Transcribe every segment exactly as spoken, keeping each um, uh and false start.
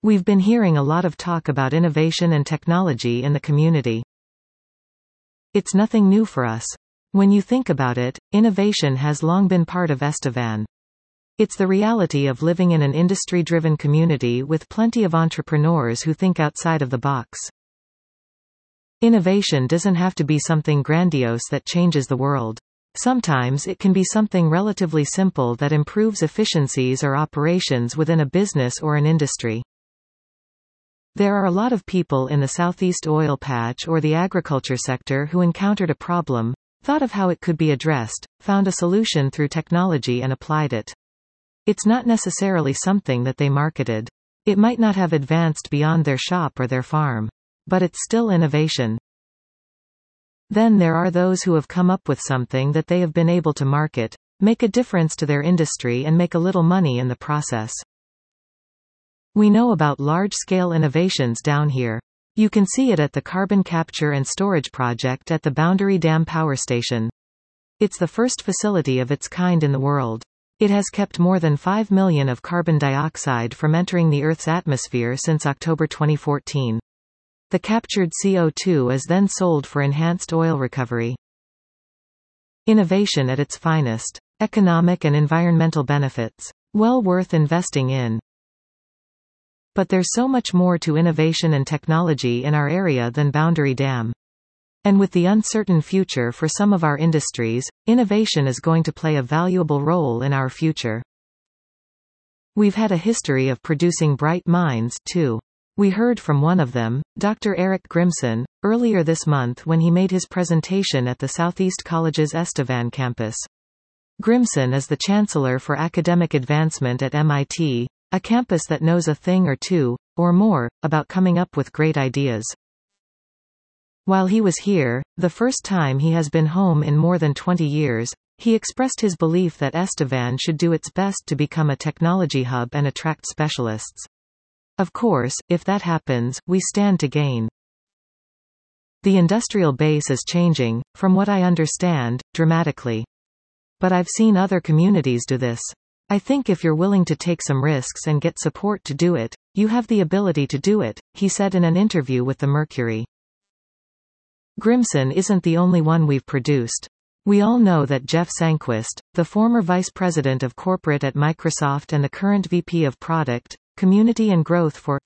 We've been hearing a lot of talk about innovation and technology in the community. It's nothing new for us. When you think about it, innovation has long been part of Estevan. It's the reality of living in an industry-driven community with plenty of entrepreneurs who think outside of the box. Innovation doesn't have to be something grandiose that changes the world. Sometimes it can be something relatively simple that improves efficiencies or operations within a business or an industry. There are a lot of people in the Southeast oil patch or the agriculture sector who encountered a problem, thought of how it could be addressed, found a solution through technology and applied it. It's not necessarily something that they marketed. It might not have advanced beyond their shop or their farm. But it's still innovation. Then there are those who have come up with something that they have been able to market, make a difference to their industry and make a little money in the process. We know about large-scale innovations down here. You can see it at the carbon capture and storage project at the Boundary Dam Power Station. It's the first facility of its kind in the world. It has kept more than five million of carbon dioxide from entering the Earth's atmosphere since October twenty fourteen. The captured C O two is then sold for enhanced oil recovery. Innovation at its finest. Economic and environmental benefits. Well worth investing in. But there's so much more to innovation and technology in our area than Boundary Dam. And with the uncertain future for some of our industries, innovation is going to play a valuable role in our future. We've had a history of producing bright minds, too. We heard from one of them, Doctor Eric Grimson, earlier this month when he made his presentation at the Southeast College's Estevan campus. Grimson is the Chancellor for Academic Advancement at M I T, a campus that knows a thing or two, or more, about coming up with great ideas. While he was here, the first time he has been home in more than twenty years, he expressed his belief that Estevan should do its best to become a technology hub and attract specialists. Of course, if that happens, we stand to gain. The industrial base is changing, from what I understand, dramatically. But I've seen other communities do this. I think if you're willing to take some risks and get support to do it, you have the ability to do it, he said in an interview with the Mercury. Grimson isn't the only one we've produced. We all know that Jeff Sanquist, the former vice president of corporate at Microsoft and the current V P of product, community and growth for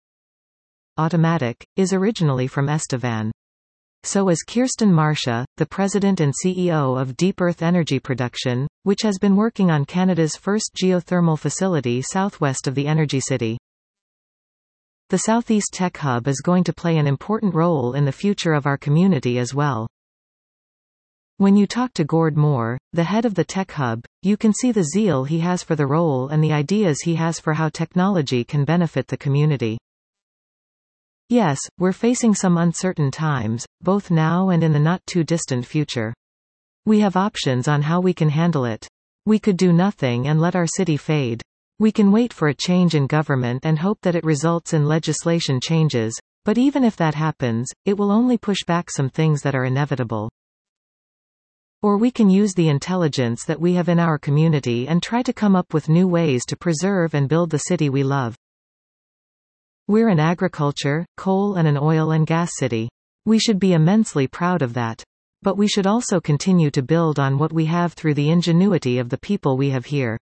Automatic, is originally from Estevan. So is Kirsten Marsha, the president and C E O of Deep Earth Energy Production, which has been working on Canada's first geothermal facility southwest of the Energy City. The Southeast Tech Hub is going to play an important role in the future of our community as well. When you talk to Gord Moore, the head of the Tech Hub, you can see the zeal he has for the role and the ideas he has for how technology can benefit the community. Yes, we're facing some uncertain times, both now and in the not-too-distant future. We have options on how we can handle it. We could do nothing and let our city fade. We can wait for a change in government and hope that it results in legislation changes, but even if that happens, it will only push back some things that are inevitable. Or we can use the intelligence that we have in our community and try to come up with new ways to preserve and build the city we love. We're an agriculture, coal and an oil and gas city. We should be immensely proud of that. But we should also continue to build on what we have through the ingenuity of the people we have here.